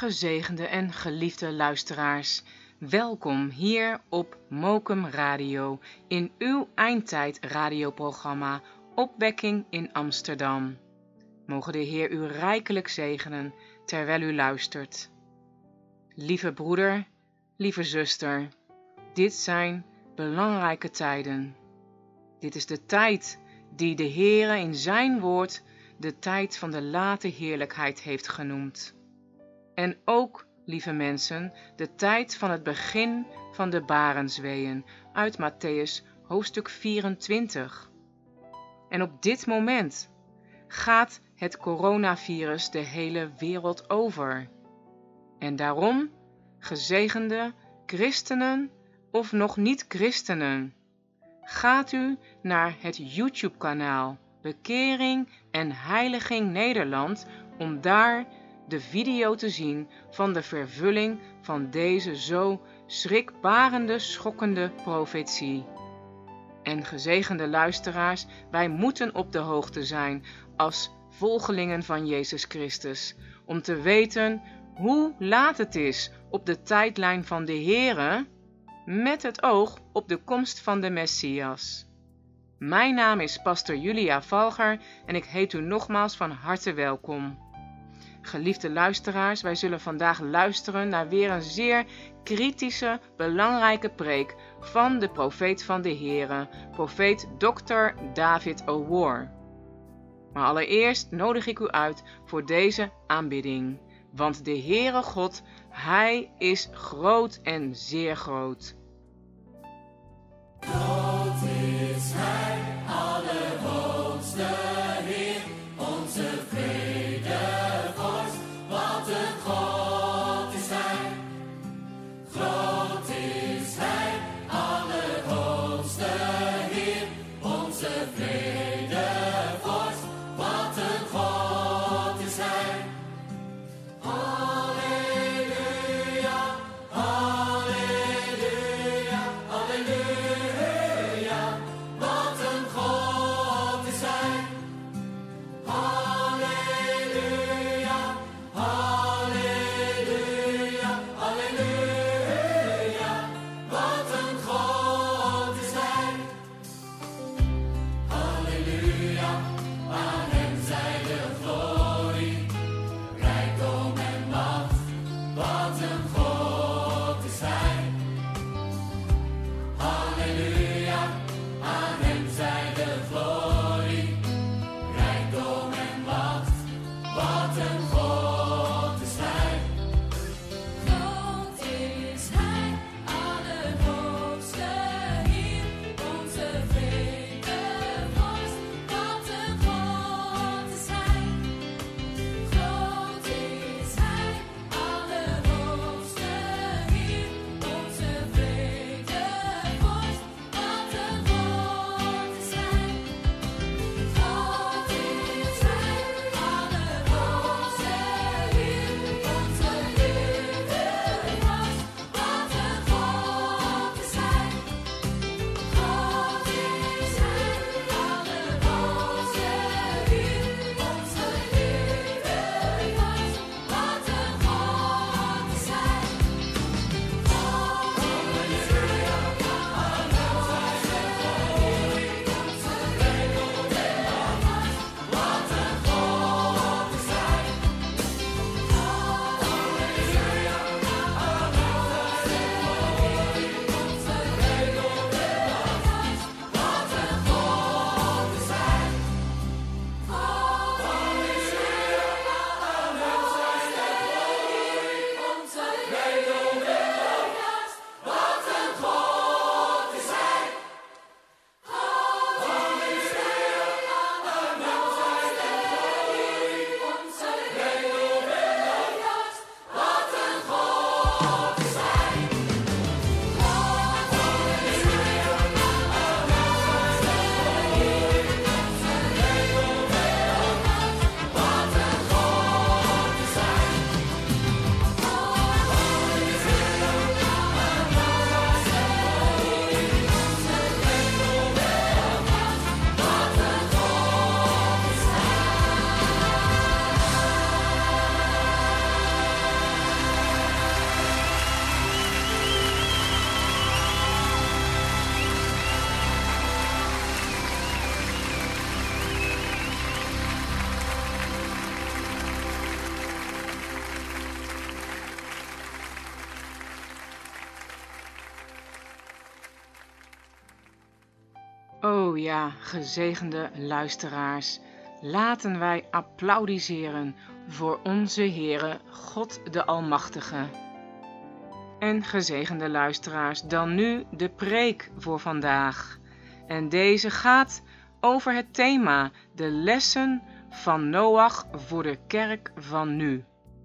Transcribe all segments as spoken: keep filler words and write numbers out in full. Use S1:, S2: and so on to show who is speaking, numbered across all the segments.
S1: Gezegende en geliefde luisteraars, welkom hier op Mokum Radio in uw eindtijd radioprogramma Opwekking in Amsterdam. Mogen de Heer u rijkelijk zegenen terwijl u luistert. Lieve broeder, lieve zuster, dit zijn belangrijke tijden. Dit is de tijd die de Heere in zijn woord de tijd van de late heerlijkheid heeft genoemd. En ook, lieve mensen, de tijd van het begin van de barensweeën uit Mattheüs hoofdstuk vierentwintig. En op dit moment gaat het coronavirus de hele wereld over. En daarom, gezegende christenen of nog niet christenen, gaat u naar het YouTube-kanaal Bekering en Heiliging Nederland om daar de video te zien van de vervulling van deze zo schrikbarende, schokkende profetie. En gezegende luisteraars, wij moeten op de hoogte zijn als volgelingen van Jezus Christus, om te weten hoe laat het is op de tijdlijn van de Heere, met het oog op de komst van de Messias. Mijn naam is pastor Julia Valger en ik heet u nogmaals van harte welkom. Geliefde luisteraars, wij zullen vandaag luisteren naar weer een zeer kritische, belangrijke preek van de profeet van de Heere, profeet dokter David O'War. Maar allereerst nodig ik u uit voor deze aanbidding, want de Heere God, Hij is groot en zeer groot.
S2: Groot is Hij, Allerhoogste Heer, onze vredevorst, wat een God is Hij. Groot is Hij, Allerhoogste Heer, onze vredevorst, wat een God is Hij. Halleluja, halleluja, halleluja, wat
S1: Oh ja, gezegende luisteraars, laten wij applaudisseren voor onze Heere, God de Almachtige. En gezegende luisteraars, dan nu de preek voor vandaag. En deze gaat over het thema de lessen van Noach voor de kerk van nu.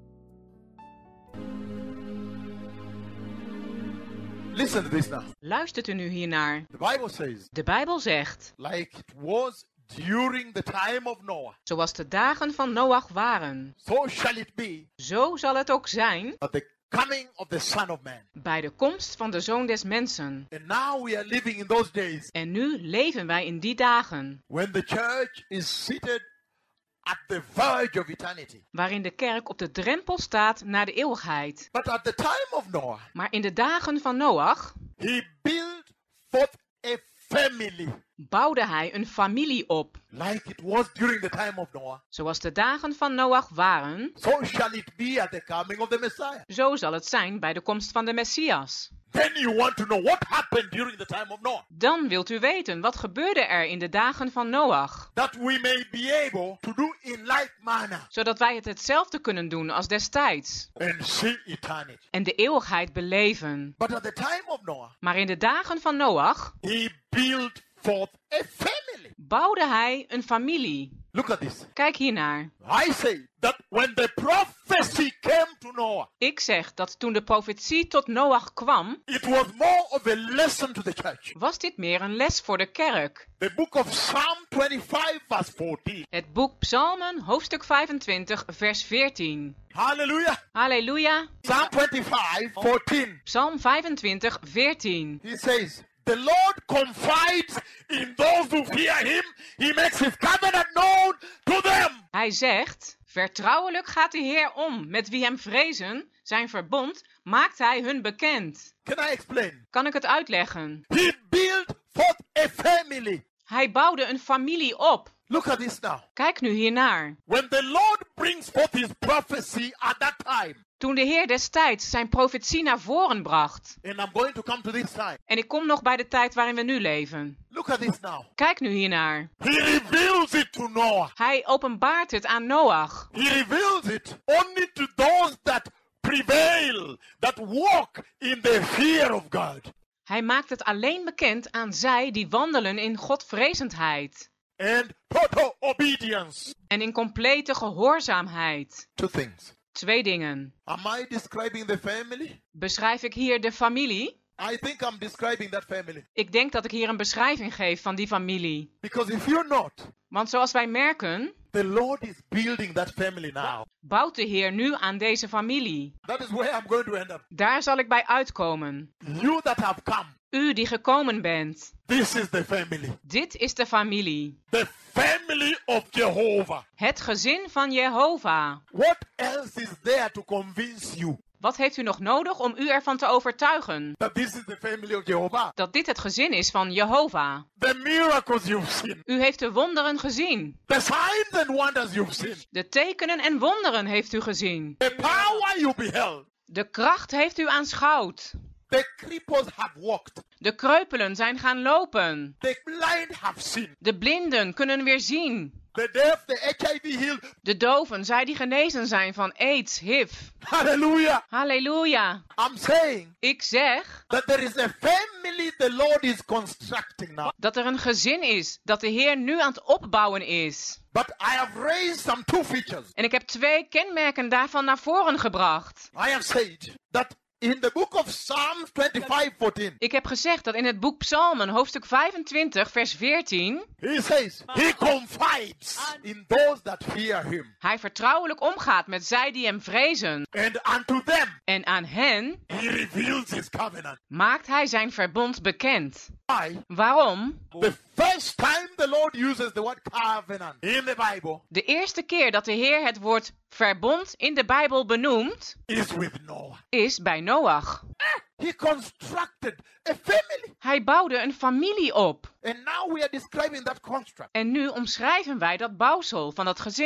S3: Listen to this now.
S1: Luistert u nu hiernaar.
S3: The Bible says,
S1: De Bijbel zegt,
S3: like it was during the time of Noah,
S1: zoals de dagen van Noach waren,
S3: so shall it be
S1: zo zal het ook zijn
S3: at the coming of the Son of Man.
S1: bij de komst van de Zoon des Mensen.
S3: And now we are living in those days
S1: En nu leven wij in die dagen,
S3: when the church is seated at the verge of eternity.
S1: waarin de kerk op de drempel staat naar de eeuwigheid.
S3: But at the time of Noah,
S1: Maar in de dagen van Noach
S3: he built forth a family,
S1: bouwde hij een familie op.
S3: like it was during the time of Noah.
S1: Zoals de dagen van Noach waren,
S3: So shall it be at the coming of the Messiah.
S1: zo zal het zijn bij de komst van de Messias.
S3: Then you want to know what happened during the time of Noah,
S1: Dan wilt u weten, wat gebeurde er in de dagen van Noach?
S3: that we may be able to do in like manner
S1: Zodat wij het hetzelfde kunnen doen als destijds.
S3: and see eternity.
S1: En de eeuwigheid beleven.
S3: But at the time of Noah,
S1: Maar in de dagen van Noach
S3: he built forth a family.
S1: bouwde hij een familie.
S3: Look at this.
S1: Kijk hiernaar.
S3: I say that when the prophecy came to Noah,
S1: Ik zeg dat toen de profetie tot Noach kwam,
S3: it was more of a lesson to the church.
S1: was dit meer een les voor de kerk.
S3: The book of Psalm twenty-five, verse fourteen.
S1: Het boek Psalmen, hoofdstuk vijfentwintig, vers veertien.
S3: Hallelujah.
S1: Halleluja.
S3: Psalm twenty-five, fourteen.
S1: Psalm vijfentwintig, veertien.
S3: He says, the Lord confides in those who fear him. He makes his covenant known to them.
S1: Hij zegt, vertrouwelijk gaat de Heer om met wie hem vrezen, zijn verbond maakt hij hun bekend.
S3: Can I explain?
S1: Kan ik het uitleggen?
S3: He built forth a family.
S1: Hij bouwde een familie op.
S3: Look at this now.
S1: Kijk nu hiernaar.
S3: When the Lord brings forth his prophecy at that time,
S1: Toen de Heer destijds zijn profetie naar voren bracht.
S3: and I'm going to come to this time.
S1: En ik kom nog bij de tijd waarin we nu leven.
S3: Look at this now.
S1: Kijk nu hiernaar.
S3: He reveals it to Noah.
S1: Hij openbaart het aan Noach.
S3: He reveals it only to those that prevail, that walk in the fear of God.
S1: Hij maakt het alleen bekend aan zij die wandelen in Godvrezendheid.
S3: And total obedience.
S1: En in complete gehoorzaamheid.
S3: Two things.
S1: Twee dingen.
S3: Am I describing the family?
S1: Beschrijf ik hier de familie?
S3: I think I'm describing that family.
S1: Ik denk dat ik hier een beschrijving geef van die familie.
S3: Because if you're not,
S1: Want zoals wij merken,
S3: the Lord is building that family now.
S1: bouwt de Heer nu aan deze familie.
S3: That is where I'm going to end up.
S1: Daar zal ik bij uitkomen.
S3: You that have come,
S1: U die gekomen bent.
S3: this is the family.
S1: Dit is de familie.
S3: The family of Jehovah.
S1: Het gezin van Jehovah.
S3: What else is there to convince you
S1: Wat heeft u nog nodig om u ervan te overtuigen?
S3: that this is the family of Jehovah?
S1: Dat dit het gezin is van Jehovah.
S3: The miracles you've seen,
S1: U heeft de wonderen gezien.
S3: the signs and wonders you've seen,
S1: De tekenen en wonderen heeft u gezien.
S3: the power you beheld.
S1: De kracht heeft u aanschouwd.
S3: The cripples have walked.
S1: De kreupelen zijn gaan lopen.
S3: The blind have seen.
S1: De blinden kunnen weer zien.
S3: The deaf, the H I V healed.
S1: De doven, zij die genezen zijn van AIDS, H I V.
S3: Hallelujah.
S1: Halleluja.
S3: I'm saying
S1: Ik zeg
S3: that there is a family the Lord is constructing now.
S1: dat er een gezin is dat de Heer nu aan het opbouwen is.
S3: But I have raised some two features.
S1: En ik heb twee kenmerken daarvan naar voren gebracht.
S3: I have said that in the book of Psalms twenty-five, fourteen,
S1: Ik heb gezegd dat in het boek Psalmen, hoofdstuk vijfentwintig, vers veertien,
S3: he says, he confides in those that fear him.
S1: hij vertrouwelijk omgaat met zij die hem vrezen.
S3: And unto them,
S1: En aan hen
S3: he reveals his covenant.
S1: maakt hij zijn verbond bekend.
S3: Why?
S1: Waarom?
S3: The first time the Lord uses the word covenant in the Bible
S1: De eerste keer dat de Heer het woord verbond in de Bijbel benoemt,
S3: is with Noah.
S1: is bij Noach.
S3: He constructed a family.
S1: Hij bouwde een familie op.
S3: And now we are describing that construct.
S1: En nu omschrijven wij dat bouwsel van dat gezin.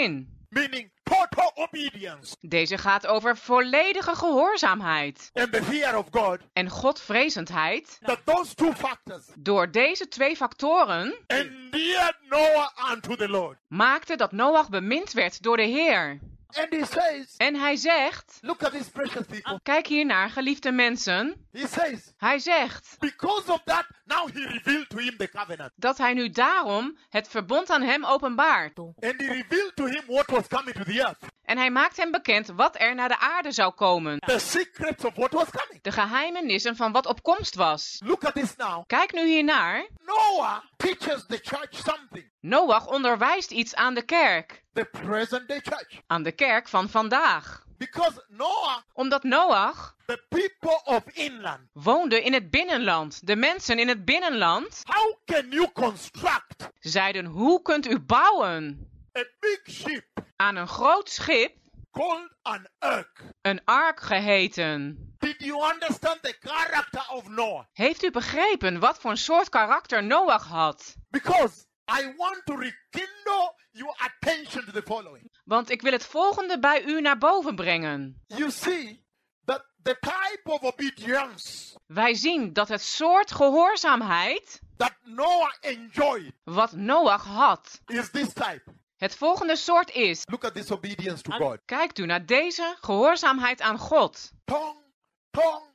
S3: meaning total obedience
S1: Deze gaat over volledige gehoorzaamheid
S3: and the fear of God,
S1: en godvrezendheid.
S3: that those two factors
S1: Door deze twee factoren
S3: endeared Noah unto the Lord.
S1: maakte dat Noach bemind werd door de Heer.
S3: And he says,
S1: En hij zegt,
S3: look at these precious people.
S1: kijk hiernaar, geliefde mensen.
S3: He says,
S1: Hij zegt
S3: because of that, now he revealed to him the covenant.
S1: dat hij nu daarom het verbond aan hem openbaart.
S3: And he revealed to him what was coming to the earth.
S1: En hij maakt hem bekend wat er naar de aarde zou komen.
S3: The secrets of what was coming.
S1: De geheimenissen van wat op komst was.
S3: Look at this now.
S1: Kijk nu hiernaar.
S3: Noah teaches the church something.
S1: Noach onderwijst iets aan de kerk.
S3: The present day church.
S1: Aan de kerk van vandaag.
S3: Because Noah,
S1: Omdat Noach
S3: the people of inland,
S1: woonde in het binnenland. De mensen in het binnenland
S3: how can you construct
S1: zeiden, hoe kunt u bouwen
S3: a big ship
S1: aan een groot schip,
S3: called an ark?
S1: een ark geheten?
S3: Did you understand the character of Noah?
S1: Heeft u begrepen wat voor een soort karakter Noach had?
S3: Because I want to rekindle your attention to the following.
S1: Want ik wil het volgende bij u naar boven brengen.
S3: You see that the type of obedience
S1: Wij zien dat het soort gehoorzaamheid
S3: that Noah enjoyed
S1: wat Noach had,
S3: is this type.
S1: het volgende soort is.
S3: Look at this obedience to God.
S1: Kijkt u naar deze gehoorzaamheid aan God.
S3: Tongue, tongue,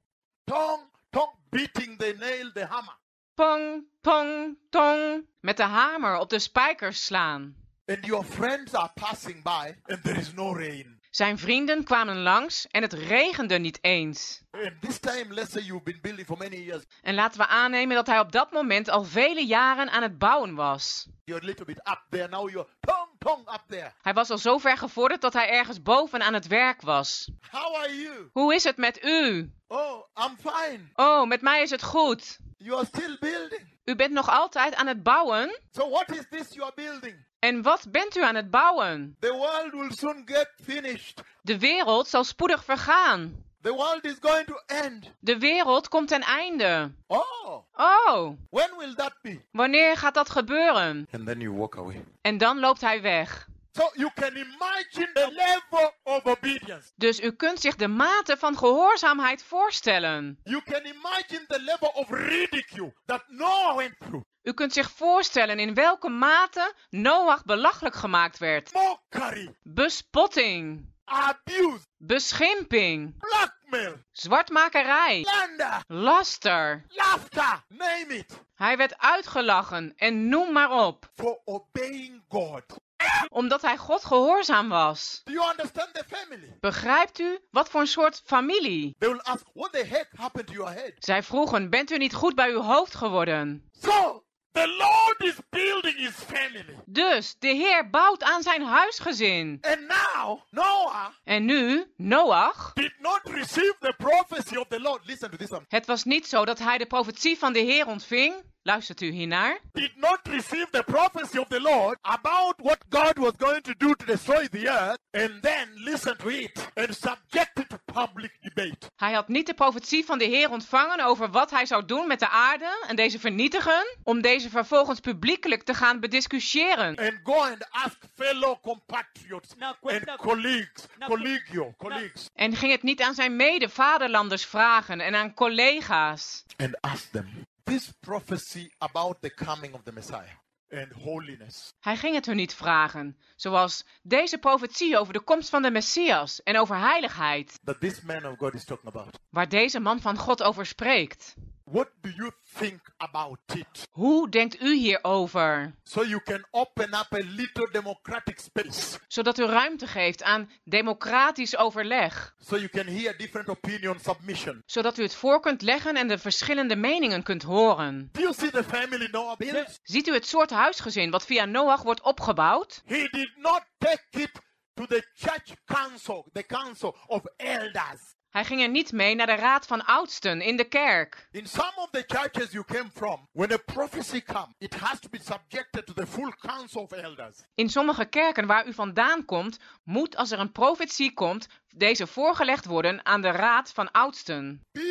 S3: tongue, tongue, beating the nail, the hammer.
S1: Pong, pong, tong. Met de hamer op de spijkers slaan.
S3: And your friends are passing by and there is no rain.
S1: Zijn vrienden kwamen langs en het regende niet eens.
S3: And this time, let's say you've been building for many years.
S1: En laten we aannemen dat hij op dat moment al vele jaren aan het bouwen was.
S3: You're a little bit up there. Now you're tongue, tongue up there.
S1: Hij was al zo ver gevorderd dat hij ergens boven aan het werk was.
S3: How are you?
S1: Hoe is het met u?
S3: Oh, I'm fine.
S1: Oh, met mij is het goed.
S3: You are still building.
S1: U bent nog altijd aan het bouwen?
S3: So what is this you are building?
S1: En wat bent u aan het bouwen?
S3: The world will soon get finished.
S1: De wereld zal spoedig vergaan.
S3: The world is going to end.
S1: De wereld komt ten einde.
S3: Oh,
S1: Oh,
S3: when will that be?
S1: wanneer gaat dat gebeuren?
S3: And then you walk away.
S1: En dan loopt hij weg.
S3: So you can imagine the level of obedience.
S1: Dus u kunt zich de mate van gehoorzaamheid voorstellen.
S3: You can imagine the level of ridicule that Noah went through.
S1: U kunt zich voorstellen in welke mate Noach belachelijk gemaakt werd.
S3: Mockery,
S1: Bespotting,
S3: abuse,
S1: beschimping,
S3: blackmail,
S1: zwartmakerij,
S3: slander,
S1: laster.
S3: laughter, name it,
S1: Hij werd uitgelachen en noem maar op.
S3: for obeying God.
S1: Omdat hij God gehoorzaam was.
S3: Do you understand the family?
S1: Begrijpt u wat voor een soort familie?
S3: They will ask, what the heck happened to your head?
S1: Zij vroegen, bent u niet goed bij uw hoofd geworden?
S3: So, the Lord is building his family.
S1: Dus de Heer bouwt aan zijn huisgezin.
S3: And now, Noah
S1: En nu, Noach.
S3: did not receive the prophecy of the Lord. Listen to this one.
S1: Het was niet zo dat hij de profetie van de Heer ontving. Luistert u hiernaar?
S3: Did not receive the prophecy of the Lord about what God was going to do to destroy the earth, and then listen to it and subject it to public debate.
S1: Hij had niet de profetie van de Heer ontvangen over wat hij zou doen met de aarde en deze vernietigen, om deze vervolgens publiekelijk te gaan bediscussiëren.
S3: And go and ask fellow compatriots
S4: Now,
S3: and
S4: questa-
S3: colleagues,
S4: now,
S3: collegio, colleagues,
S1: En ging het niet aan zijn mede-vaderlanders vragen en aan collega's.
S3: and ask them this prophecy about the coming of the Messiah and holiness.
S1: Hij ging het hun niet vragen, zoals deze profetie over de komst van de Messias en over heiligheid,
S3: That this man of God is talking about.
S1: waar deze man van God over spreekt.
S3: What do you think about it?
S1: Hoe denkt u hierover?
S3: So you can open up a little democratic space.
S1: Zodat u ruimte geeft aan democratisch overleg.
S3: So you can hear different opinion submission.
S1: Zodat u het voor kunt leggen en de verschillende meningen kunt horen.
S3: Do you see the family Noah built?
S1: Ziet u het soort huisgezin wat via Noach wordt opgebouwd?
S3: He did not take it to the church council, the council of elders.
S1: Hij ging er niet mee naar de raad van oudsten in de kerk.
S3: In some of the churches you came from, when a prophecy comes, it has to be subjected to the full council of elders.
S1: In sommige kerken waar u vandaan komt, moet als er een profetie komt, deze voorgelegd worden aan de raad van oudsten.
S3: Be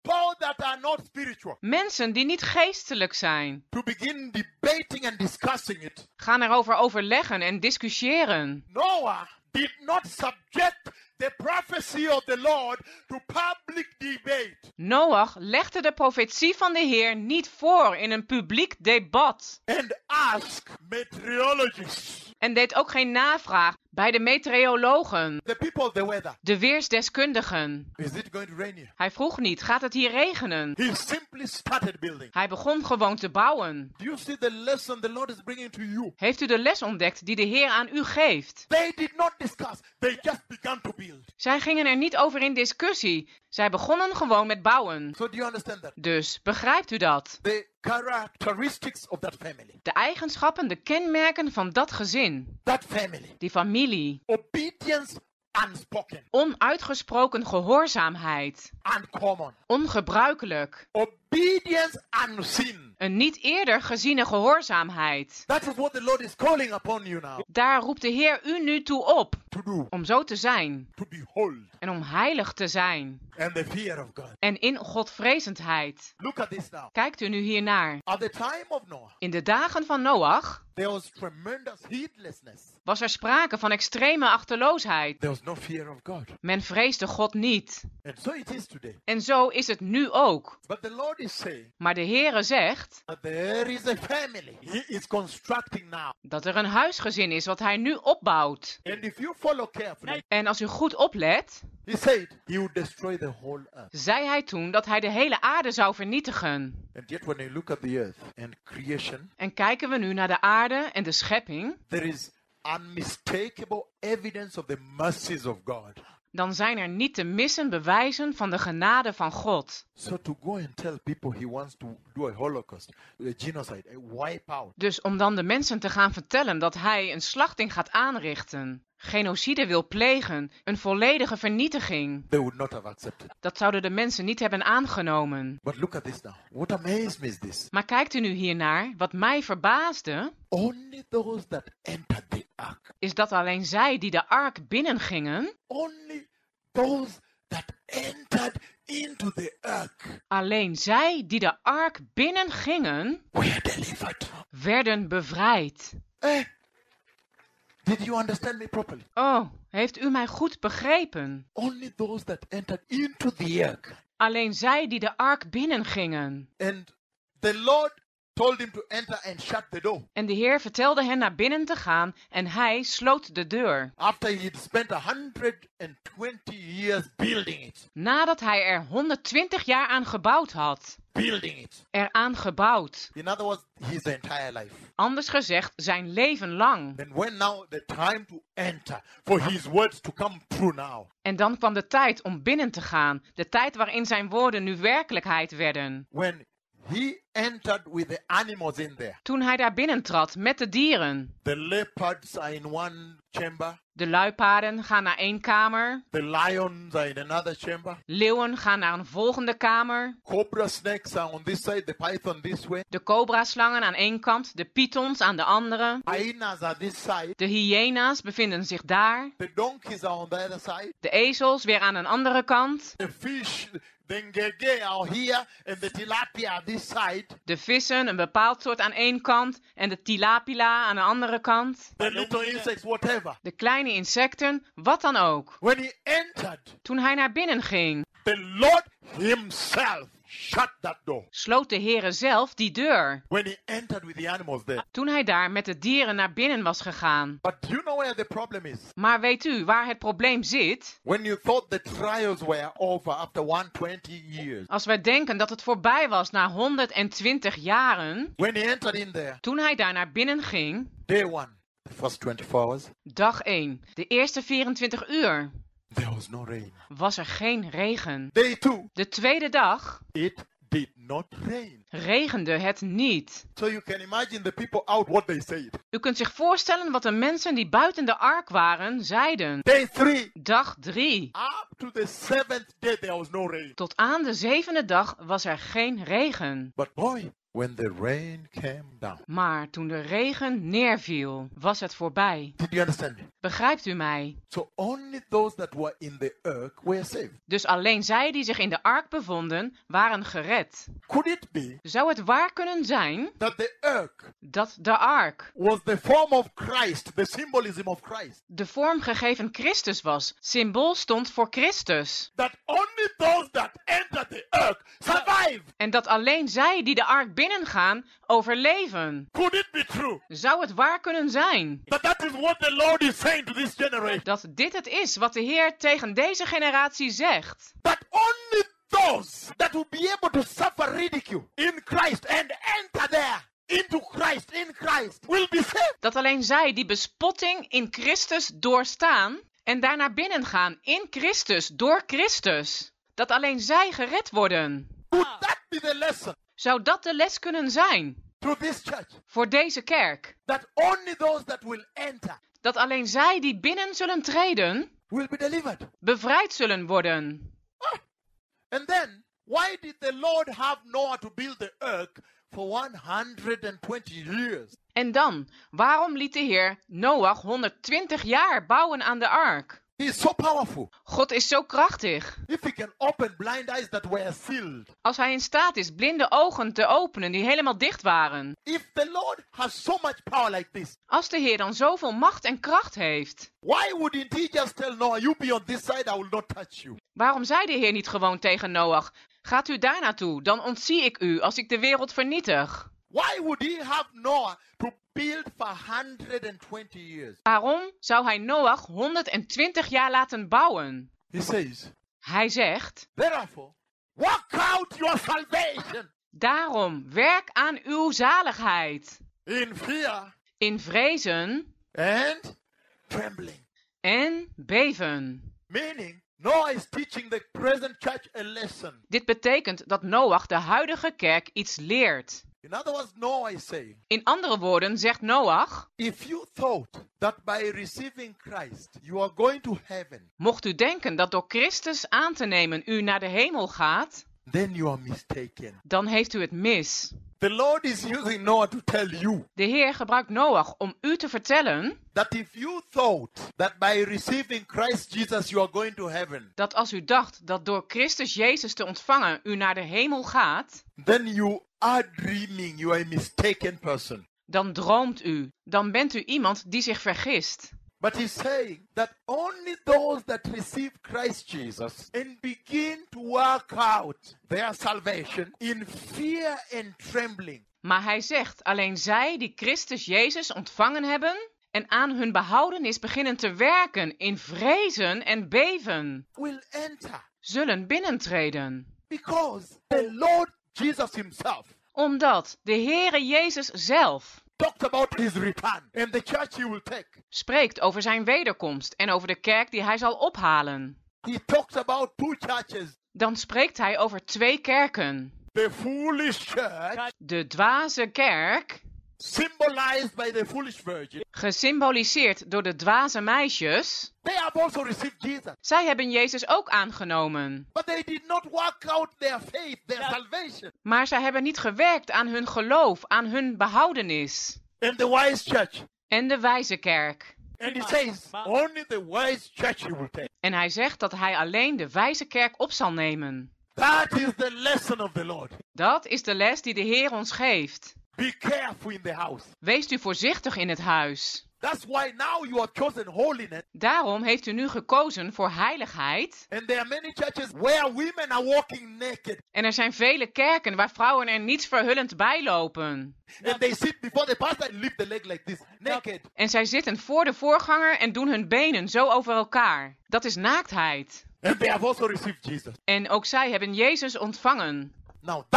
S3: People that are not spiritual
S1: Mensen die niet geestelijk zijn,
S3: to begin debating and discussing it.
S1: gaan erover overleggen en discussiëren.
S3: Noah did not subject the prophecy of the Lord to public debate.
S1: Noach legde de profetie van de Heer niet voor in een publiek debat
S3: And ask meteorologists,
S1: en deed ook geen navraag bij de meteorologen,
S3: the people of the weather,
S1: de weersdeskundigen.
S3: is it going to rain here?
S1: Hij vroeg niet, gaat het hier regenen?
S3: He simply started building.
S1: Hij begon gewoon te bouwen.
S3: Do you see the lesson the Lord is bringing to you?
S1: Heeft u de les ontdekt die de Heer aan u geeft?
S3: They did not discuss. They just began to build.
S1: Zij gingen er niet over in discussie. Zij begonnen gewoon met bouwen.
S3: So do you understand that?
S1: Dus, begrijpt u dat?
S3: The characteristics of that family.
S1: De eigenschappen, de kenmerken van dat gezin,
S3: That family.
S1: die familie.
S3: Obedience unspoken.
S1: Onuitgesproken gehoorzaamheid.
S3: Uncommon.
S1: Ongebruikelijk.
S3: Obedience unseen.
S1: Een niet eerder geziene gehoorzaamheid.
S3: That is what the Lord is calling upon you now
S1: Daar roept de Heer u nu toe op.
S3: to do.
S1: Om zo te zijn.
S3: To behold.
S1: En om heilig te zijn.
S3: And the fear of God.
S1: En in godvrezendheid.
S3: Look at this now.
S1: Kijkt u nu hiernaar.
S3: At the time of Noah,
S1: In de dagen van Noach
S3: there was tremendous heedlessness.
S1: was er sprake van extreme achteloosheid.
S3: There was no fear of God.
S1: Men vreesde God niet.
S3: And so it is today.
S1: En zo is het nu ook.
S3: But the Lord is saying
S1: Maar de Heere zegt
S3: that there is a family He is constructing now.
S1: dat er een huisgezin is wat hij nu opbouwt.
S3: And if you follow carefully,
S1: En als u goed oplet,
S3: He said He would destroy the whole earth.
S1: zei hij toen dat hij de hele aarde zou vernietigen.
S3: And yet when you look at the earth and creation,
S1: En kijken we nu naar de aarde en de schepping,
S3: there is unmistakable evidence of the mercies of God.
S1: dan zijn er niet te missen bewijzen van de genade van God.
S3: So to go and tell people He wants to do a holocaust, a genocide, a wipe out,
S1: Dus om dan de mensen te gaan vertellen dat hij een slachting gaat aanrichten, genocide wil plegen, een volledige vernietiging,
S3: they would not have accepted.
S1: dat zouden de mensen niet hebben aangenomen.
S3: But look at this now. What amazed me is this.
S1: Maar kijkt u nu hiernaar, wat mij verbaasde,
S3: Only those that entered the ark,
S1: is dat alleen zij die de ark binnengingen,
S3: only those that entered into the ark
S1: alleen zij die de ark binnengingen,
S3: were delivered.
S1: werden bevrijd.
S3: Eh? Did you understand me properly?
S1: Oh, heeft u mij goed begrepen?
S3: Only those that entered into the ark.
S1: Alleen zij die de ark binnengingen.
S3: And the Lord told him to enter and shut the door.
S1: En de Heer vertelde hen naar binnen te gaan en hij sloot de deur.
S3: After he had spent one hundred twenty years building it.
S1: Nadat hij er honderdtwintig jaar aan gebouwd had.
S3: Building it.
S1: Eraan gebouwd.
S3: In other words, his entire life.
S1: Anders gezegd, zijn leven lang.
S3: And when now the time to enter, for his words to come true now.
S1: En dan kwam de tijd om binnen te gaan. De tijd waarin zijn woorden nu werkelijkheid werden.
S3: When he entered with the animals in there.
S1: Toen hij daar binnentrad met de dieren.
S3: The leopards are in one chamber.
S1: De luipaarden gaan naar één kamer.
S3: The lions are in another chamber.
S1: Leeuwen gaan naar een volgende kamer.
S3: Cobra snakes are on this side, the python this way.
S1: De cobra-slangen aan één kant, de pythons aan de andere.
S3: Hyenas are this side.
S1: De hyena's bevinden zich daar.
S3: The donkeys are on the other side.
S1: De ezels weer aan een andere kant.
S3: The fish, the ngege are here and the tilapia are this side.
S1: De vissen, een bepaald soort aan één kant en de tilapia aan de andere kant.
S3: The little insects, whatever.
S1: De kleine insecten, wat dan ook.
S3: When he entered,
S1: Toen hij naar binnen ging,
S3: the Lord himself shut that door.
S1: sloot de Heere zelf die deur.
S3: When he entered with the animals there.
S1: Toen hij daar met de dieren naar binnen was gegaan.
S3: But do you know where the problem is?
S1: Maar weet u waar het probleem zit?
S3: When you thought the trials were over after one hundred twenty years.
S1: Als wij denken dat het voorbij was na honderdtwintig jaren.
S3: When he entered in there.
S1: Toen hij daar naar binnen ging.
S3: Day one. The first twenty-four hours.
S1: Dag één. De eerste vierentwintig uur.
S3: There was no rain.
S1: Was er geen regen.
S3: Day two.
S1: De tweede dag.
S3: It did not rain.
S1: regende het niet.
S3: So you can imagine the people out what they said.
S1: U kunt zich voorstellen wat de mensen die buiten de ark waren, zeiden.
S3: Day three,
S1: Dag drie.
S3: up to the seventh day, there was no rain.
S1: Tot aan de zevende dag was er geen regen.
S3: But boy, when the rain came down,
S1: Maar toen de regen neerviel, was het voorbij.
S3: did you understand me?
S1: Begrijpt u mij?
S3: So only those that were in the ark were saved.
S1: Dus alleen zij die zich in de ark bevonden, waren gered.
S3: Could it be
S1: Zou het waar kunnen zijn
S3: that the ark
S1: dat de ark
S3: was the form of Christ, the symbolism of Christ?
S1: de vormgegeven Christus was? Symbool stond voor Christus.
S3: That only those that enter the ark survive.
S1: En dat alleen zij die de ark binnengaan, overleven.
S3: Could it be true
S1: Zou het waar kunnen zijn
S3: that that is what the Lord is saying to this generation?
S1: dat dit het is wat de Heer tegen deze generatie zegt?
S3: That only those that will be able to suffer ridicule in Christ and enter there into Christ, in Christ, will be saved.
S1: Dat alleen zij die bespotting in Christus doorstaan en daarna binnengaan in Christus, door Christus. Dat alleen zij gered worden.
S3: Would that be the lesson
S1: Zou dat de les kunnen zijn
S3: to this church?
S1: voor deze kerk?
S3: That only those that will enter
S1: Dat alleen zij die binnen zullen treden,
S3: will be delivered.
S1: bevrijd zullen worden.
S3: And then, why did the Lord have Noah to build the ark for one hundred twenty years?
S1: En dan, waarom liet de Heer Noach honderdtwintig jaar bouwen aan de ark?
S3: He is so powerful.
S1: God is zo krachtig.
S3: If he can open blind eyes that were sealed.
S1: Als hij in staat is blinde ogen te openen die helemaal dicht waren.
S3: If the Lord has so much power like this,
S1: Als de Heer dan zoveel macht en kracht heeft.
S3: why wouldn't he just tell Noah, you be on this side, I will not touch you?
S1: Waarom zei de Heer niet gewoon tegen Noach, gaat u daar naartoe, dan ontzie ik u als ik de wereld vernietig?
S3: Why would he have Noah to build for one hundred twenty years?
S1: Waarom zou hij Noach honderdtwintig jaar laten bouwen?
S3: He says,
S1: Hij zegt,
S3: therefore, work out your salvation
S1: daarom werk aan uw zaligheid.
S3: in fear
S1: In vrezen
S3: and trembling.
S1: en beven.
S3: Meaning, Noah is teaching the present church a lesson.
S1: Dit betekent dat Noach de huidige kerk iets leert.
S3: In other words, Noah is saying,
S1: In andere woorden zegt Noach,
S3: if you thought that by receiving Christ you are going to heaven,
S1: mocht u denken dat door Christus aan te nemen u naar de hemel gaat,
S3: then you are mistaken.
S1: dan heeft u het mis.
S3: The Lord is using Noah to tell you
S1: De Heer gebruikt Noach om u te vertellen
S3: that if you thought that by receiving Christ Jesus you are going to heaven,
S1: dat als u dacht dat door Christus Jezus te ontvangen u naar de hemel gaat,
S3: then you are dreaming. You are a mistaken person.
S1: dan droomt u. Dan bent u iemand die zich vergist.
S3: But he's saying that only those that receive Christ Jesus and begin to work out their salvation in fear and trembling
S1: Maar hij zegt alleen zij die Christus Jezus ontvangen hebben en aan hun behoudenis beginnen te werken in vrezen en beven,
S3: will enter.
S1: zullen binnentreden.
S3: Because the Lord Jesus himself
S1: Omdat de Heere Jezus zelf
S3: talked about his return and the church he will take.
S1: spreekt over zijn wederkomst en over de kerk die hij zal ophalen.
S3: He talks about two churches.
S1: Dan spreekt hij over twee kerken.
S3: The foolish church,
S1: De dwaze kerk,
S3: symbolized by the foolish virgin.
S1: gesymboliseerd door de dwaze meisjes.
S3: They have also received Jesus.
S1: Zij hebben Jezus ook aangenomen.
S3: But they did not work out their faith, their salvation.
S1: Maar zij hebben niet gewerkt aan hun geloof, aan hun behoudenis.
S3: And the wise church.
S1: En de wijze kerk.
S3: And he says, only the wise church he will take.
S1: En hij zegt dat hij alleen de wijze kerk op zal nemen.
S3: That is the lesson of the Lord.
S1: Dat is de les die de Heer ons geeft.
S3: Be careful in the house.
S1: Wees u voorzichtig in het huis.
S3: That's why now you have chosen holiness.
S1: Daarom heeft u nu gekozen voor heiligheid.
S3: And there are many churches where women are walking naked.
S1: En er zijn vele kerken waar vrouwen er niets verhullend bij lopen.
S3: And they sit before the pastor and lift the leg like this, naked.
S1: En zij zitten voor de voorganger en doen hun benen zo over elkaar. Dat is naaktheid.
S3: And they have also received Jesus.
S1: En ook zij hebben Jezus ontvangen.
S3: Now that type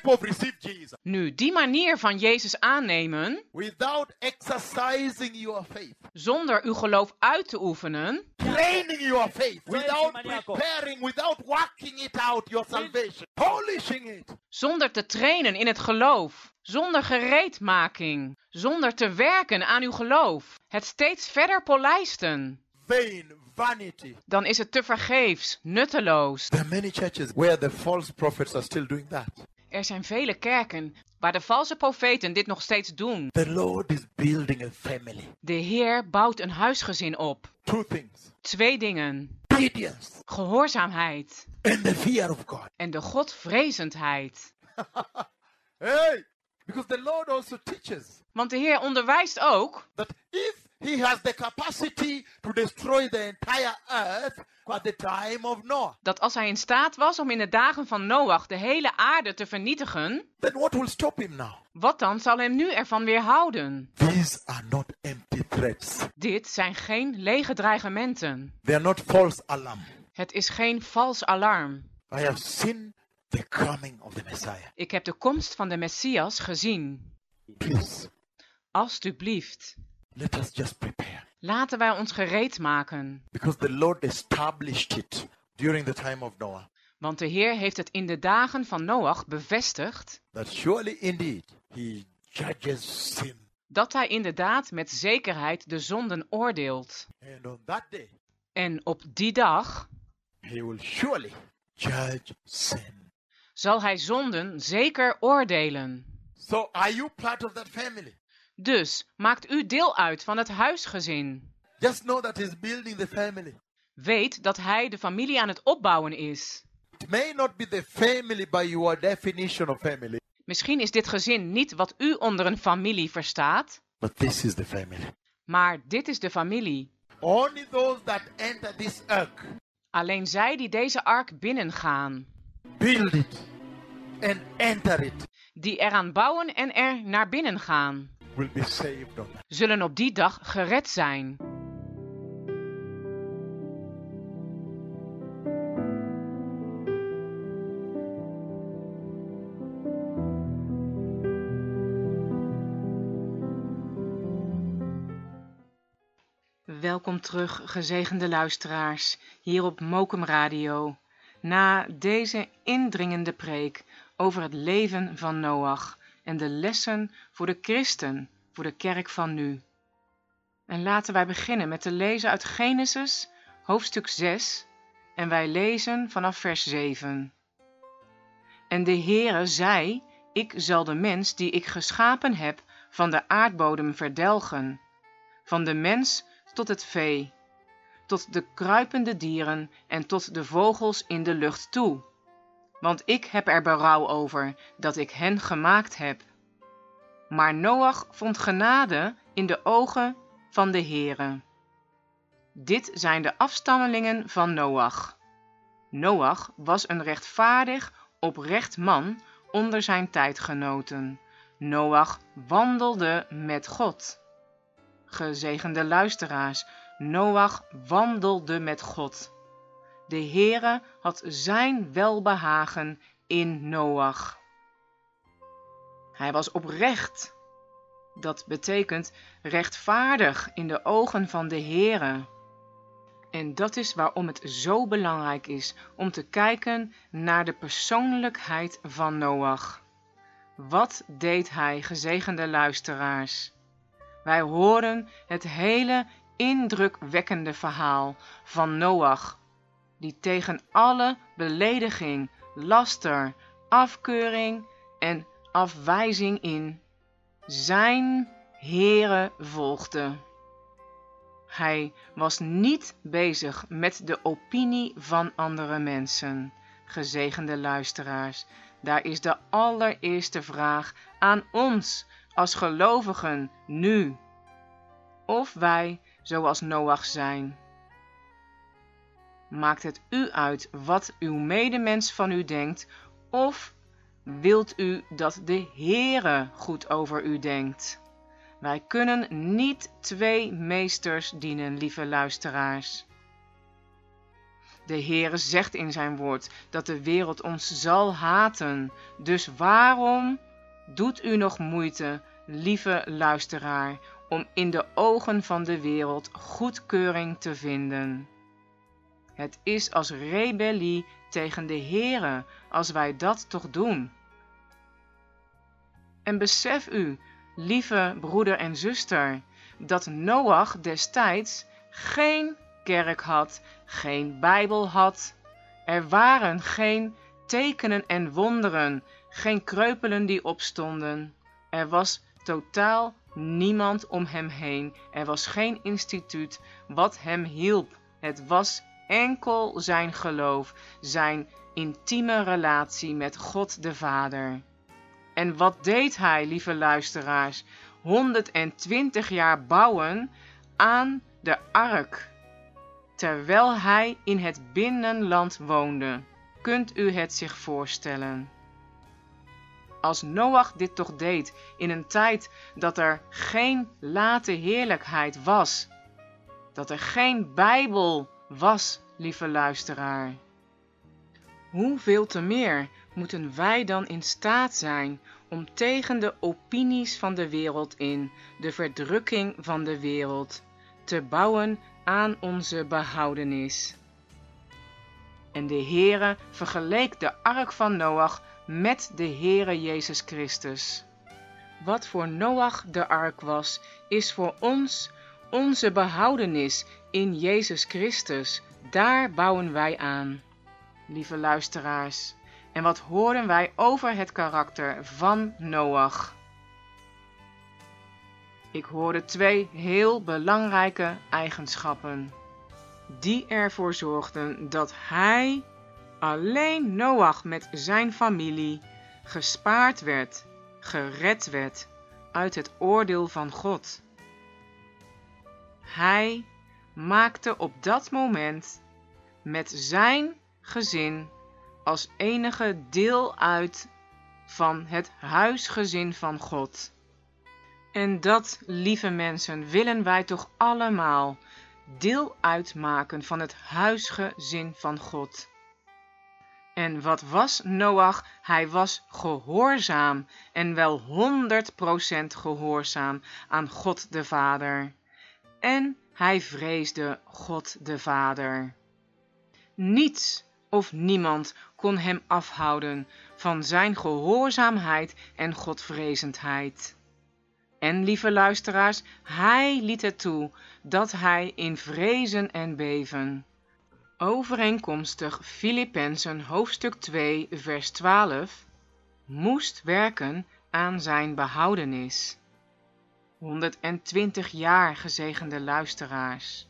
S3: type of receive Jesus
S1: Nu, die manier van Jezus aannemen,
S3: without exercising your faith,
S1: zonder uw geloof uit te oefenen,
S3: training your faith, without
S2: imani yako.
S3: preparing, without working it out, your salvation, polishing it,
S1: zonder te trainen in het geloof, zonder gereedmaking, zonder te werken aan uw geloof, het steeds verder polijsten,
S3: vain, vanity.
S1: dan is het tevergeefs, nutteloos.
S3: There are many churches where the false prophets are still doing that.
S1: Er zijn vele kerken waar de valse profeten dit nog steeds doen.
S3: The Lord is building a family.
S1: De Heer bouwt een huisgezin op.
S3: Two things.
S1: Twee dingen.
S3: Obedience
S1: Gehoorzaamheid
S3: and the fear of God.
S1: en de Godvrezendheid.
S3: Hey, because the Lord also teaches
S1: Want de Heer onderwijst ook
S3: that if he has the capacity to destroy the entire earth at the time of Noah,
S1: dat als hij in staat was om in de dagen van Noach de hele aarde te vernietigen,
S3: then what will stop him now?
S1: wat dan zal hem nu ervan weerhouden?
S3: These are not empty threats.
S1: Dit zijn geen lege dreigementen.
S3: They are not false alarm.
S1: Het is geen vals alarm.
S3: I have seen the coming of the Messiah.
S1: Ik heb de komst van de Messias gezien.
S3: Please,
S1: Alsjeblieft,
S3: let us just prepare.
S1: laten wij ons gereed maken.
S3: Because the Lord established it during the time of Noah.
S1: Want de Heer heeft het in de dagen van Noach bevestigd
S3: That surely indeed he judges sin.
S1: dat hij inderdaad met zekerheid de zonden oordeelt.
S3: And on that day,
S1: En op die dag
S3: he will surely judge sin.
S1: zal hij zonden zeker oordelen.
S3: So are you part of that family?
S1: Dus maakt u deel uit van het huisgezin.
S3: Just know that he's building the family.
S1: Weet dat hij de familie aan het opbouwen is.
S3: It may not be the family by your definition of family,
S1: Misschien is dit gezin niet wat u onder een familie verstaat,
S3: but this is the family.
S1: maar dit is de familie.
S3: Only those that enter this ark,
S1: Alleen zij die deze ark binnengaan,
S3: build it, and enter it,
S1: die eraan bouwen en er naar binnen gaan,
S3: will be saved on that.
S1: zullen op die dag gered zijn. Welkom terug, gezegende luisteraars, hier op Mokum Radio, na deze indringende preek over het leven van Noach en de lessen voor de christen, voor de kerk van nu. En laten wij beginnen met te lezen uit Genesis, hoofdstuk zes, en wij lezen vanaf vers zeven. En de Heere zei, ik zal de mens die ik geschapen heb van de aardbodem verdelgen, van de mens tot het vee, tot de kruipende dieren en tot de vogels in de lucht toe. Want ik heb er berouw over dat ik hen gemaakt heb. Maar Noach vond genade in de ogen van de Heere. Dit zijn de afstammelingen van Noach. Noach was een rechtvaardig, oprecht man onder zijn tijdgenoten. Noach wandelde met God. Gezegende luisteraars, Noach wandelde met God. De Heere had zijn welbehagen in Noach. Hij was oprecht. Dat betekent rechtvaardig in de ogen van de Heere. En dat is waarom het zo belangrijk is om te kijken naar de persoonlijkheid van Noach. Wat deed hij, gezegende luisteraars? Wij horen het hele indrukwekkende verhaal van Noach, die tegen alle belediging, laster, afkeuring en afwijzing in zijn Heere volgde. Hij was niet bezig met de opinie van andere mensen. Gezegende luisteraars, daar is de allereerste vraag aan ons als gelovigen nu. Of wij zoals Noach zijn. Maakt het u uit wat uw medemens van u denkt, of wilt u dat de Heere goed over u denkt? Wij kunnen niet twee meesters dienen, lieve luisteraars. De Heere zegt in zijn woord dat de wereld ons zal haten. Dus waarom doet u nog moeite, lieve luisteraar, om in de ogen van de wereld goedkeuring te vinden? Het is als rebellie tegen de Heere als wij dat toch doen. En besef u, lieve broeder en zuster, dat Noach destijds geen kerk had, geen Bijbel had. Er waren geen tekenen en wonderen, geen kreupelen die opstonden. Er was totaal niemand om hem heen. Er was geen instituut wat hem hielp. Het was enkel zijn geloof, zijn intieme relatie met God de Vader. En wat deed hij, lieve luisteraars? honderdtwintig jaar bouwen aan de ark, terwijl hij in het binnenland woonde. Kunt u het zich voorstellen? Als Noach dit toch deed in een tijd dat er geen late heerlijkheid was, dat er geen Bijbel was, lieve luisteraar. Hoeveel te meer moeten wij dan in staat zijn om tegen de opinies van de wereld in, de verdrukking van de wereld, te bouwen aan onze behoudenis. En de Heere vergeleek de ark van Noach met de Heere Jezus Christus. Wat voor Noach de ark was, is voor ons onze behoudenis in Jezus Christus. Daar bouwen wij aan, lieve luisteraars. En wat horen wij over het karakter van Noach? Ik hoorde twee heel belangrijke eigenschappen, die ervoor zorgden dat hij, alleen Noach met zijn familie, gespaard werd, gered werd uit het oordeel van God. Hij maakte op dat moment met zijn gezin als enige deel uit van het huisgezin van God. En dat, lieve mensen, willen wij toch allemaal deel uitmaken van het huisgezin van God. En wat was Noach? Hij was gehoorzaam en wel honderd procent gehoorzaam aan God de Vader. En hij vreesde God de Vader. Niets of niemand kon hem afhouden van zijn gehoorzaamheid en godvrezendheid. En lieve luisteraars, hij liet het toe dat hij in vrezen en beven, overeenkomstig Filippenzen hoofdstuk twee vers twaalf, moest werken aan zijn behoudenis. honderdtwintig jaar, gezegende luisteraars.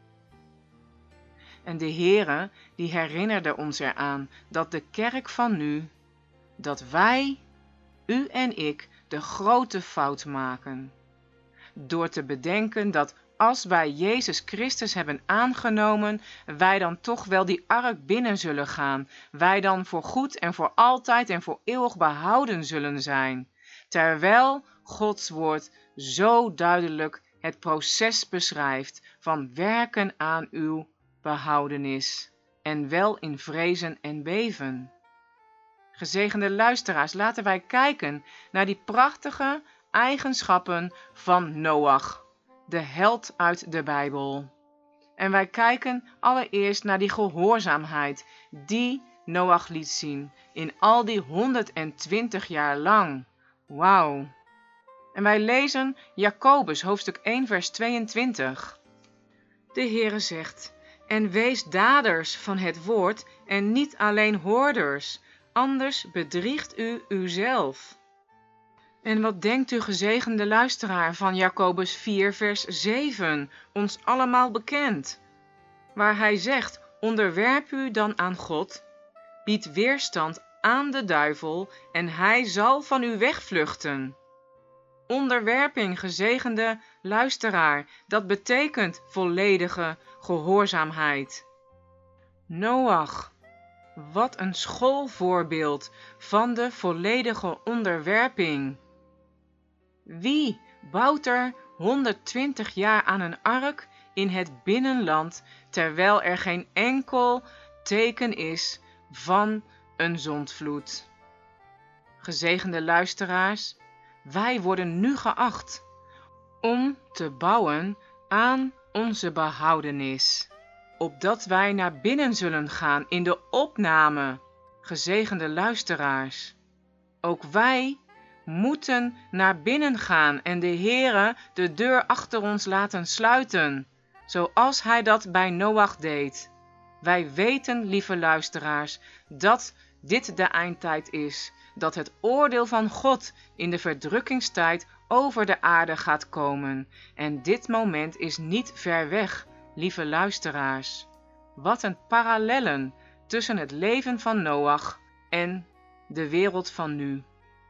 S1: En de Heere, die herinnerde ons eraan dat de kerk van nu, dat wij, u en ik, de grote fout maken. Door te bedenken dat als wij Jezus Christus hebben aangenomen, wij dan toch wel die ark binnen zullen gaan. Wij dan voor goed en voor altijd en voor eeuwig behouden zullen zijn. Terwijl Gods woord zo duidelijk het proces beschrijft van werken aan uw behoudenis en wel in vrezen en beven. Gezegende luisteraars, laten wij kijken naar die prachtige eigenschappen van Noach, de held uit de Bijbel. En wij kijken allereerst naar die gehoorzaamheid die Noach liet zien in al die honderdtwintig jaar lang. Wauw! En wij lezen Jacobus hoofdstuk één vers tweeëntwintig. De Heere zegt: en wees daders van het woord en niet alleen hoorders, anders bedriegt u uzelf. En wat denkt u, gezegende luisteraar, van Jacobus vier vers zeven, ons allemaal bekend, waar hij zegt: onderwerp u dan aan God, bied weerstand aan de duivel en hij zal van u wegvluchten. Onderwerping, gezegende luisteraar, dat betekent volledige gehoorzaamheid. Noach, wat een schoolvoorbeeld van de volledige onderwerping. Wie bouwt er honderdtwintig jaar aan een ark in het binnenland, terwijl er geen enkel teken is van een zondvloed. Gezegende luisteraars, wij worden nu geacht om te bouwen aan onze behoudenis, opdat wij naar binnen zullen gaan in de opname. Gezegende luisteraars, ook wij moeten naar binnen gaan en de Heere de deur achter ons laten sluiten, zoals hij dat bij Noach deed. Wij weten, lieve luisteraars, dat dit de eindtijd is, dat het oordeel van God in de verdrukkingstijd over de aarde gaat komen. En dit moment is niet ver weg, lieve luisteraars. Wat een parallellen tussen het leven van Noach en de wereld van nu.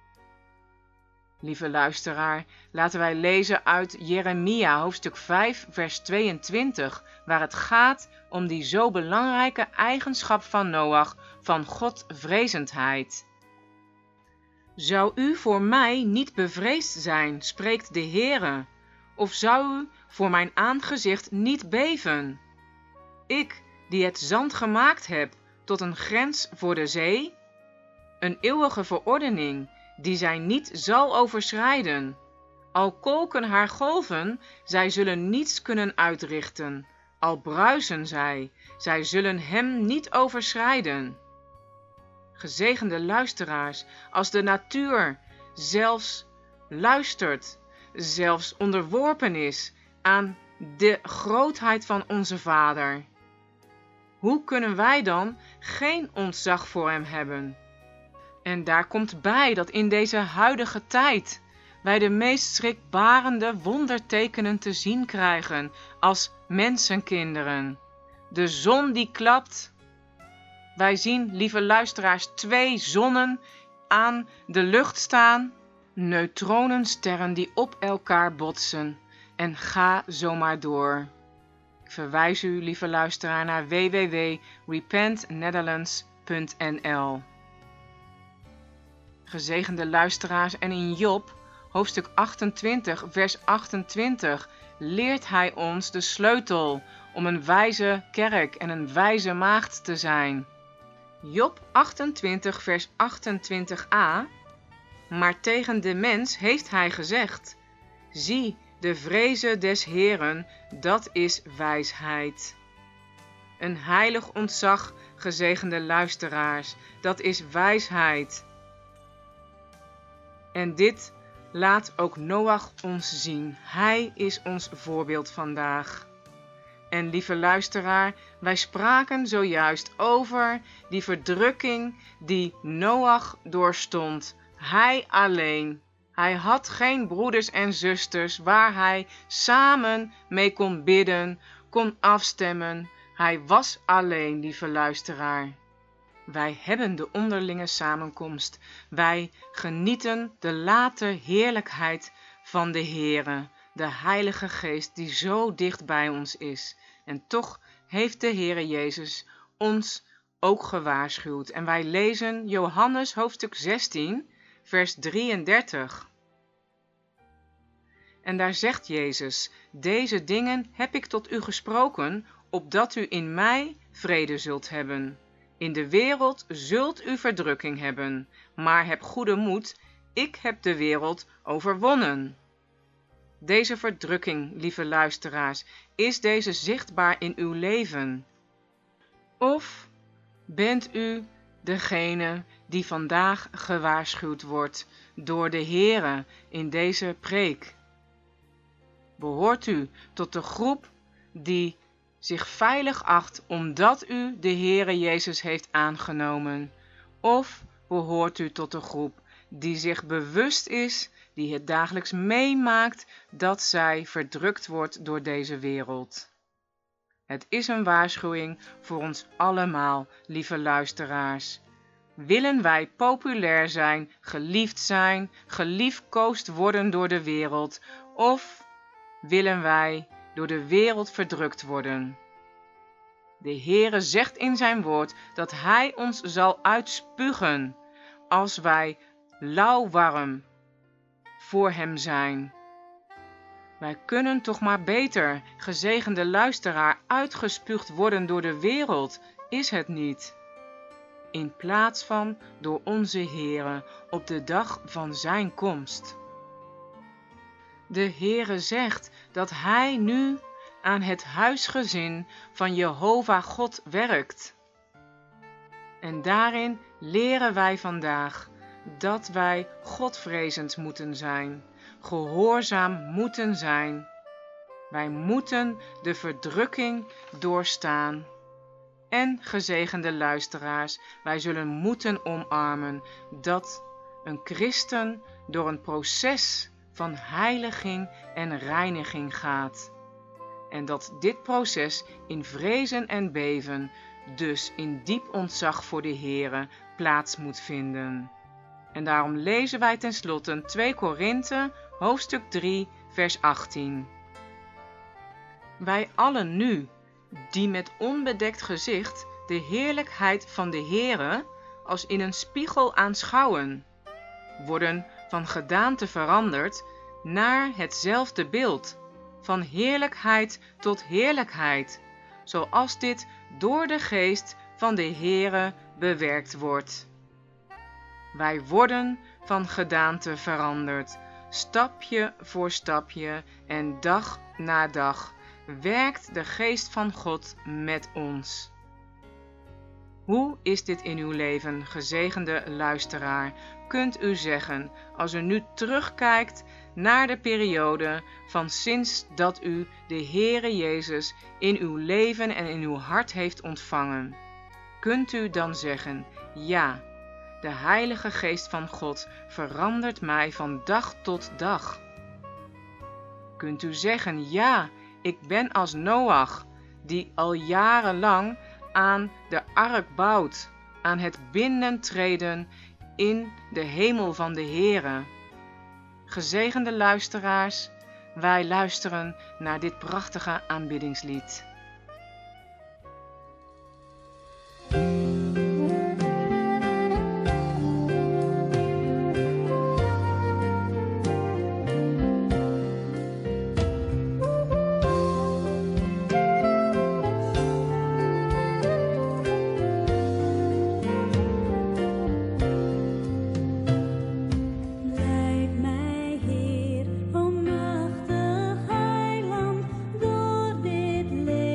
S1: Lieve luisteraar, laten wij lezen uit Jeremia hoofdstuk vijf vers tweeëntwintig, waar het gaat om die zo belangrijke eigenschap van Noach, van Godvrezendheid. Zou u voor mij niet bevreesd zijn, spreekt de Heere, of zou u voor mijn aangezicht niet beven? Ik, die het zand gemaakt heb tot een grens voor de zee, een eeuwige verordening, die zij niet zal overschrijden. Al kolken haar golven, zij zullen niets kunnen uitrichten. Al bruisen zij, zij zullen hem niet overschrijden. Gezegende luisteraars, als de natuur zelfs luistert, zelfs onderworpen is aan de grootheid van onze Vader, hoe kunnen wij dan geen ontzag voor hem hebben? En daar komt bij dat in deze huidige tijd wij de meest schrikbarende wondertekenen te zien krijgen als mensenkinderen. De zon die klapt. Wij zien, lieve luisteraars, twee zonnen aan de lucht staan. Neutronensterren die op elkaar botsen. En ga zomaar door. Ik verwijs u, lieve luisteraar, naar w w w punt repent netherlands punt n l. Gezegende luisteraars, en in Job, hoofdstuk achtentwintig, vers achtentwintig, leert hij ons de sleutel om een wijze kerk en een wijze maagd te zijn. Job achtentwintig, vers achtentwintig a. Maar tegen de mens heeft hij gezegd: zie, de vreze des Heeren, dat is wijsheid. Een heilig ontzag, gezegende luisteraars, dat is wijsheid. En dit laat ook Noach ons zien. Hij is ons voorbeeld vandaag. En lieve luisteraar, wij spraken zojuist over die verdrukking die Noach doorstond. Hij alleen. Hij had geen broeders en zusters waar hij samen mee kon bidden, kon afstemmen. Hij was alleen, lieve luisteraar. Wij hebben de onderlinge samenkomst. Wij genieten de late heerlijkheid van de Heere, de Heilige Geest die zo dicht bij ons is. En toch heeft de Heere Jezus ons ook gewaarschuwd. En wij lezen Johannes hoofdstuk zestien, vers drieëndertig. En daar zegt Jezus: deze dingen heb ik tot u gesproken, opdat u in mij vrede zult hebben. In de wereld zult u verdrukking hebben, maar heb goede moed, ik heb de wereld overwonnen. Deze verdrukking, lieve luisteraars, is deze zichtbaar in uw leven? Of bent u degene die vandaag gewaarschuwd wordt door de Heere in deze preek? Behoort u tot de groep die zich veilig acht omdat u de Heere Jezus heeft aangenomen? Of behoort u tot de groep die zich bewust is, die het dagelijks meemaakt dat zij verdrukt wordt door deze wereld? Het is een waarschuwing voor ons allemaal, lieve luisteraars. Willen wij populair zijn, geliefd zijn, geliefkoosd worden door de wereld, of willen wij door de wereld verdrukt worden? De Heere zegt in zijn woord dat hij ons zal uitspugen als wij lauwwarm voor hem zijn. Wij kunnen toch maar beter, gezegende luisteraar, uitgespuugd worden door de wereld is het niet. In plaats van door onze Heere op de dag van zijn komst. De Heere zegt dat hij nu aan het huisgezin van Jehovah God werkt. En daarin leren wij vandaag dat wij Godvrezend moeten zijn, gehoorzaam moeten zijn. Wij moeten de verdrukking doorstaan. En, gezegende luisteraars, wij zullen moeten omarmen dat een christen door een proces van heiliging en reiniging gaat. En dat dit proces in vrezen en beven, dus in diep ontzag voor de Heere, plaats moet vinden. En daarom lezen wij tenslotte twee Korinthe, hoofdstuk drie, vers achttien. Wij allen nu, die met onbedekt gezicht de heerlijkheid van de Heere als in een spiegel aanschouwen, worden van gedaante veranderd naar hetzelfde beeld, van heerlijkheid tot heerlijkheid, zoals dit door de geest van de Heere bewerkt wordt. Wij worden van gedaante veranderd, stapje voor stapje en dag na dag werkt de geest van God met ons. Hoe is dit in uw leven, gezegende luisteraar, kunt u zeggen, als u nu terugkijkt naar de periode van sinds dat u de Heere Jezus in uw leven en in uw hart heeft ontvangen? Kunt u dan zeggen, ja, de Heilige Geest van God verandert mij van dag tot dag? Kunt u zeggen, ja, ik ben als Noach, die al jarenlang aan de ark bouwt, aan het binnentreden in de hemel van de Heere? Gezegende luisteraars, wij luisteren naar dit prachtige aanbiddingslied.
S4: Leid mij, Heer, van machtig heiland, door dit leven.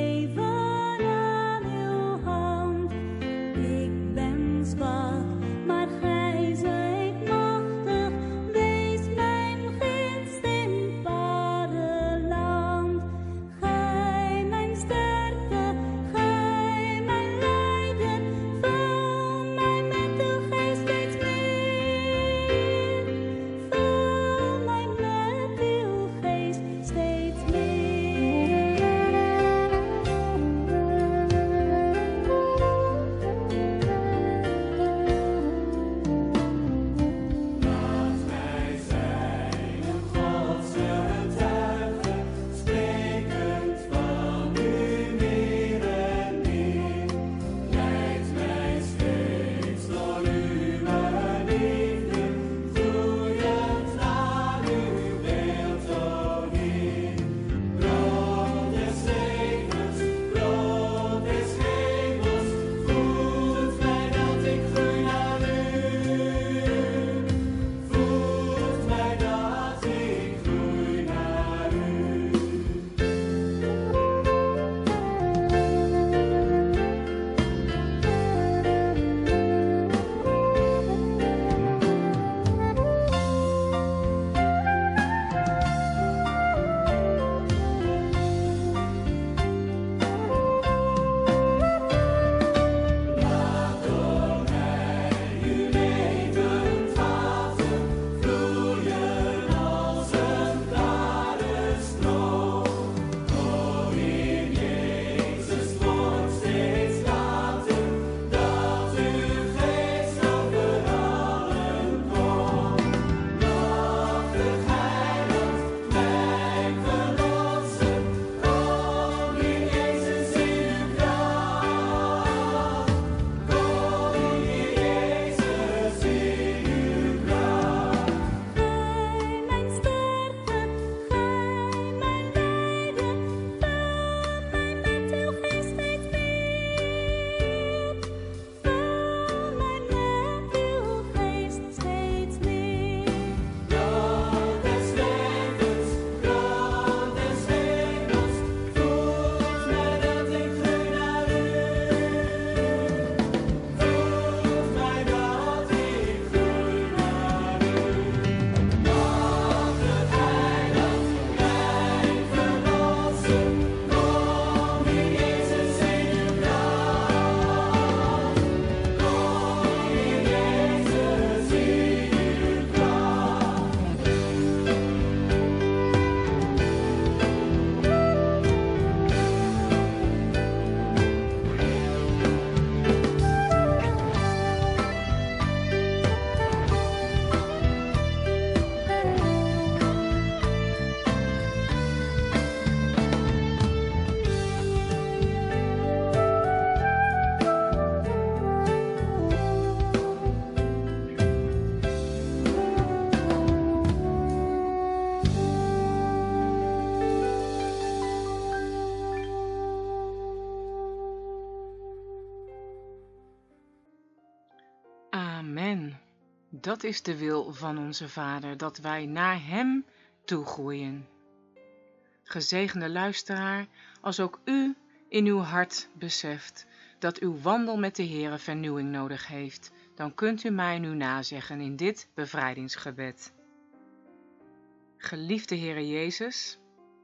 S1: Dat is de wil van onze Vader, dat wij naar Hem toegroeien. Gezegende luisteraar, als ook u in uw hart beseft dat uw wandel met de Heere vernieuwing nodig heeft, dan kunt u mij nu nazeggen in dit bevrijdingsgebed. Geliefde Heere Jezus,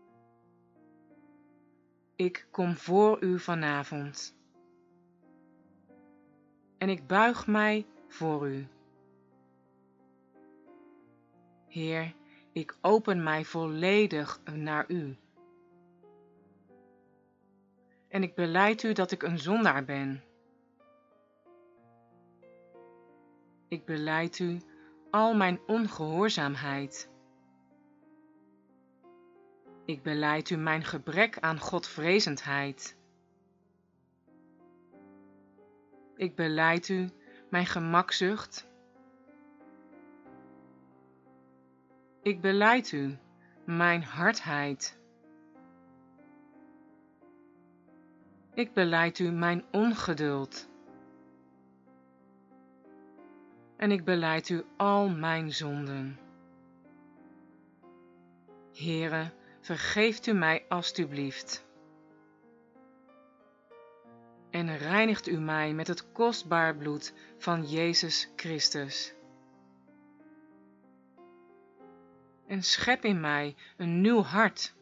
S1: ik kom voor u vanavond en ik buig mij voor u. Heer, ik open mij volledig naar u. En ik belijd u dat ik een zondaar ben. Ik belijd u al mijn ongehoorzaamheid. Ik belijd u mijn gebrek aan Godvrezendheid. Ik belijd u mijn gemakzucht. Ik belijd u mijn hardheid. Ik belijd u mijn ongeduld. En ik belijd u al mijn zonden. Heere, vergeeft u mij alstublieft. En reinigt u mij met het kostbaar bloed van Jezus Christus. En schep in mij een nieuw hart.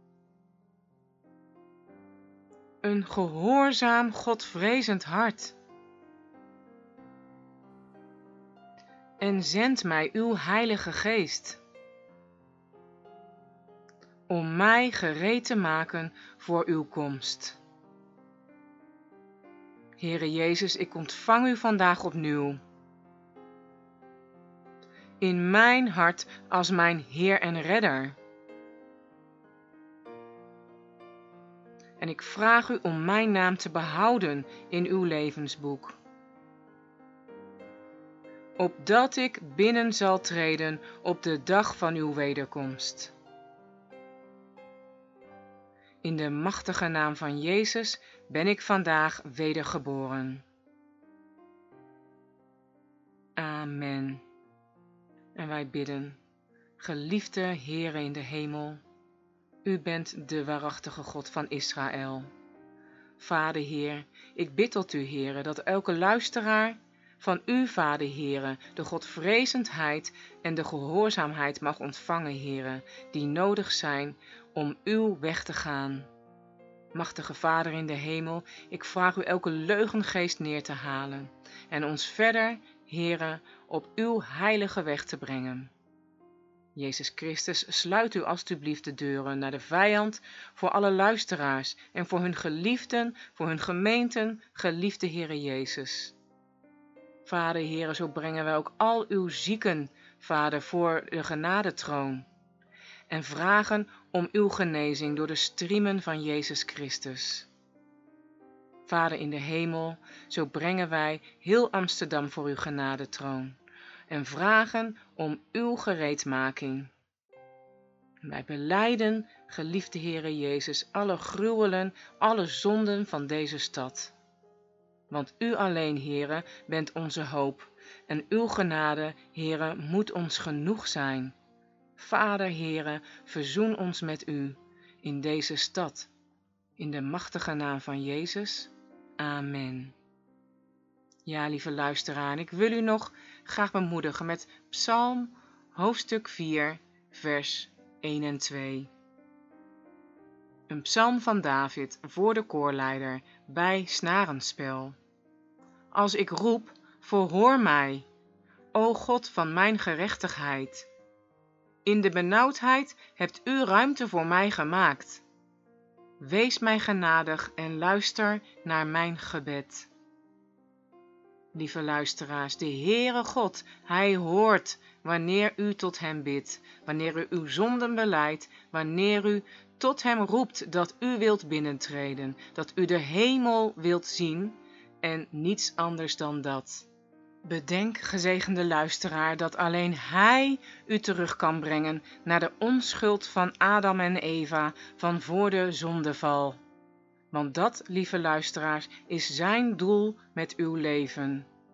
S1: Een gehoorzaam, Godvrezend hart. En zend mij uw Heilige Geest, om mij gereed te maken voor uw komst. Heere Jezus, ik ontvang u vandaag opnieuw. In mijn hart als mijn Heer en Redder. En ik vraag u om mijn naam te behouden in uw levensboek. Opdat ik binnen zal treden op de dag van uw wederkomst. In de machtige naam van Jezus ben ik vandaag wedergeboren. Amen. En wij bidden, geliefde Heere in de hemel, u bent de waarachtige God van Israël. Vader Heer, ik bid tot u Heere, dat elke luisteraar van u, Vader Heere, de Godvrezendheid en de gehoorzaamheid mag ontvangen, Heere, die nodig zijn om uw weg te gaan. Machtige Vader in de hemel, ik vraag u elke leugengeest neer te halen en ons verder, Heere, op uw heilige weg te brengen. Jezus Christus, sluit u alstublieft de deuren naar de vijand voor alle luisteraars en voor hun geliefden, voor hun gemeenten, geliefde Heere Jezus. Vader Heere, zo brengen wij ook al uw zieken, Vader, voor de genadetroon en vragen om uw genezing door de striemen van Jezus Christus. Vader in de hemel, zo brengen wij heel Amsterdam voor uw genadetroon en vragen om uw gereedmaking. Wij belijden, geliefde Heere Jezus, alle gruwelen, alle zonden van deze stad. Want u alleen, Heere, bent onze hoop en uw genade, Heere, moet ons genoeg zijn. Vader, Heere, verzoen ons met u in deze stad. In de machtige naam van Jezus. Amen. Ja, lieve luisteraar, ik wil u nog graag bemoedigen met Psalm hoofdstuk vier, vers één en twee. Een psalm van David voor de koorleider bij snarenspel. Als ik roep, verhoor mij, o God van mijn gerechtigheid. In de benauwdheid hebt u ruimte voor mij gemaakt. Wees mij genadig en luister naar mijn gebed. Lieve luisteraars, de Heere God, Hij hoort wanneer u tot Hem bidt, wanneer u uw zonden belijdt, wanneer u tot Hem roept dat u wilt binnentreden, dat u de hemel wilt zien en niets anders dan dat. Bedenk, gezegende luisteraar, dat alleen Hij u terug kan brengen naar de onschuld van Adam en Eva van voor de zondeval. Want dat, lieve luisteraars, is zijn doel met uw leven.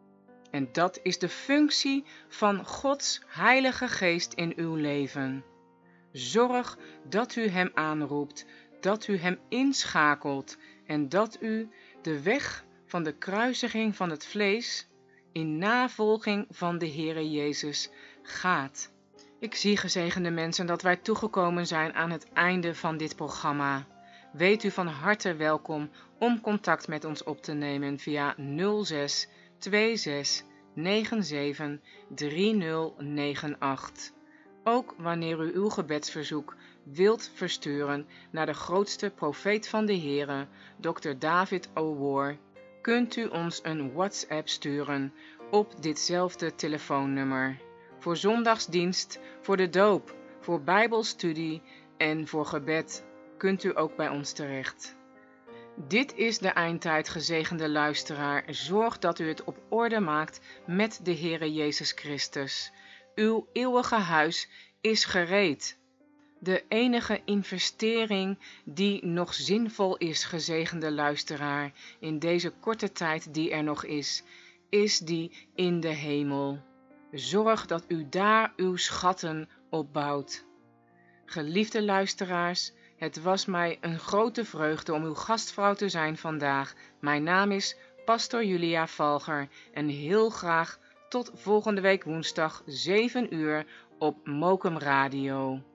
S1: En dat is de functie van Gods Heilige Geest in uw leven. Zorg dat u hem aanroept, dat u hem inschakelt en dat u de weg van de kruisiging van het vlees in navolging van de Heere Jezus gaat. Ik zie, gezegende mensen, dat wij toegekomen zijn aan het einde van dit programma. Weet u van harte welkom om contact met ons op te nemen via nul zes tweeënzestig zevenennegentig drieëntig achtennegentig. Ook wanneer u uw gebedsverzoek wilt versturen naar de grootste profeet van de Heere, dokter David O'War, kunt u ons een WhatsApp sturen op ditzelfde telefoonnummer. Voor zondagsdienst, voor de doop, voor bijbelstudie en voor gebed kunt u ook bij ons terecht. Dit is de eindtijd, gezegende luisteraar. Zorg dat u het op orde maakt met de Heere Jezus Christus. Uw eeuwige huis is gereed. De enige investering die nog zinvol is, gezegende luisteraar, in deze korte tijd die er nog is, is die in de hemel. Zorg dat u daar uw schatten opbouwt. Geliefde luisteraars, het was mij een grote vreugde om uw gastvrouw te zijn vandaag. Mijn naam is Pastor Julia Valger en heel graag tot volgende week woensdag zeven uur op Mokum Radio.